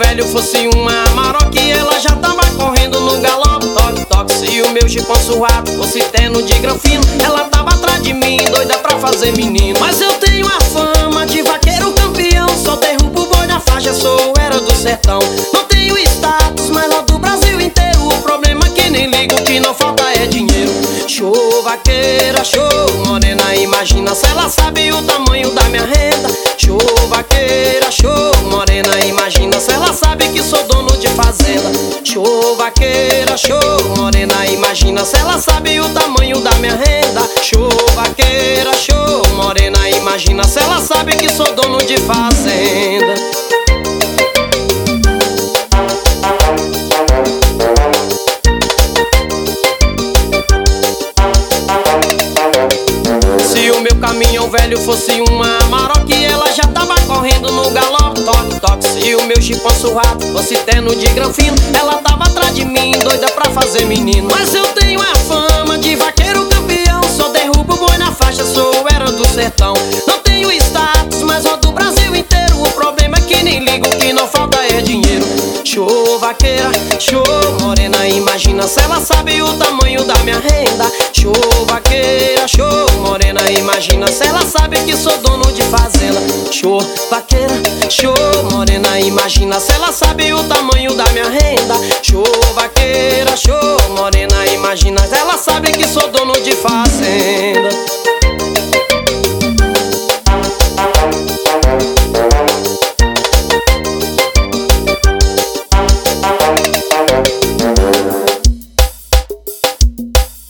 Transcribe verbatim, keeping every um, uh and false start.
velho fosse uma Amarok, ela já tava correndo no galope, toque, toque. Se o meu jipão suado fosse terno de granfino, ela tava atrás de mim, doida pra fazer menino. Mas eu tenho a fama de vaqueiro campeão, só derrubo o boi na faixa, sou era do sertão. Não tenho status, mas lá do Brasil inteiro. O problema é que nem ligo, o que não falta é dinheiro. Show vaqueira, show morena, imagina se ela sabe o tamanho da minha renda. Show vaqueira, show morena, imagina se ela sabe que sou dono de fazenda. Show vaqueira, show morena, imagina se ela sabe o tamanho da minha renda. Show vaqueira, show morena, imagina se ela sabe que sou dono de fazenda. Se o meu caminhão velho fosse uma Amarok, ela já tava correndo no galope, toque, toque. Se o meu jipão surrado fosse terno de granfino, ela tava atrás de mim, doida pra fazer menino. Mas eu tenho a fama de vaqueiro campeão, só derrubo o boi na faixa, sou era do sertão. Não tenho status, mas rodo o Brasil inteiro. O problema é que nem ligo, o que não falta é dinheiro. Show vaqueira, show morena, imagina se ela sabe o tamanho da minha renda. Show vaqueira, show morena, imagina se ela sabe que sou dono de fazenda. Show vaqueira, show morena, imagina se ela sabe o tamanho da minha renda. Show vaqueira, show morena, imagina se ela sabe que sou dono de fazenda.